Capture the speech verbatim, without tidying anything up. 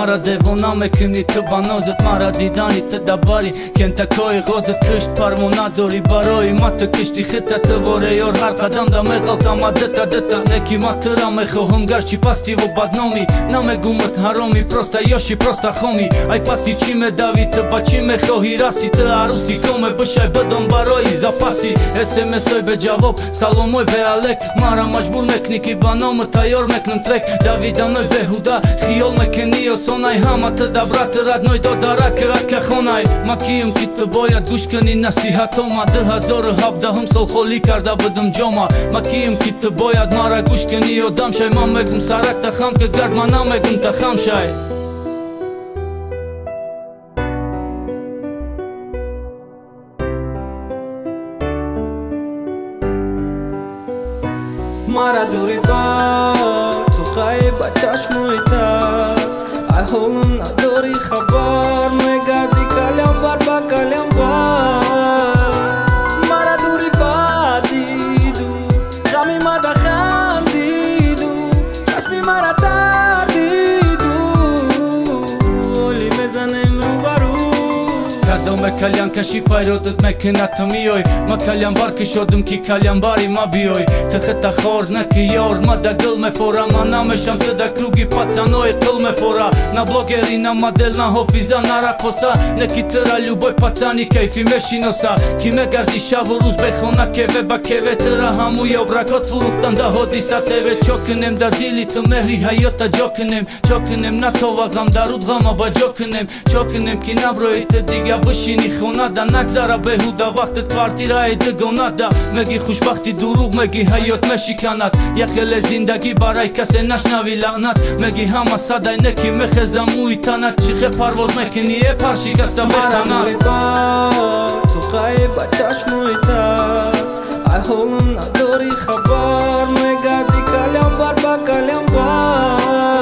Mara devona me këni të banozët Mara didani të dabari Kjen të koj gozët kësht parmonadori Baroj ma të kështi khita të vorejor Harka damda me ghalta ma dëta dëta Neki ma të ra me khohëm garqi pas tivo badnomi Na me gumët haromi prosta joshi prosta khomi Aj pasi qime davi të baqime Khohi rasi të arusi kome Bëshaj bëdon baroj i zapasi Ese me soj be gjavop salomoj be alek Mara ma shbur me kniki banomë tajor me knën trek Davida me behuda Khiol me kenio sonaj hama të dabra të radnoj do dara kërat ka khonaj Ma kijëm kitë të bojat gushkëni nasihatoma Dë hazorë hap da hëm sol kholikar da bëdëm gjoma Ma kijëm kitë të bojat mara gushkëni o damshaj Ma me gëm sarak të kham këtë gard ma na me gëm të khamshaj Mara duri ba Tu kaj ba qashmoj ta Aj holëm na dori khabar Me gati kaljan bar ba kaljan bar Mara duri ba didu Kami ma da khan didu Qashmi mara ta didu Oli me zanem rubaru Ka do me kaljan ka shifaj rodët me këna të mioj Ma kaljan bar këshodëm ki kaljan bari ma bijoj Të këta khor në kijor ma da gëll me fora Ma na me sham të da krugi pa canoj e tëll me fora Na blogeri na model na hofiza na rakosa Në ki tëra ljuboj pa cani kejfi me shinosa Ki me gardi shavuruz behona keve ba keve Tëra hamu jo brakot furuh të nda hodi sa teve Qokënem da dili të mehri hajota gjokënem Qokënem na tova gam darut gama ba gjokënem Qokënem ki na broj të diga bëshini khonada Nagzara behuda vaktet kvartira e dëgonada Me gi khushbakti durug me gi hajot me shikanat Jakele zindagi baraj kase nash navi lanat Me gi hama sadaj neki me khezamu i tanat Qikhe parvoz me kini e parshi kasta betanat Mara duri ba Tu kaj ba qashmoj ta Aj holëm na dori khabar Me gati kaljan bar ba kaljan bar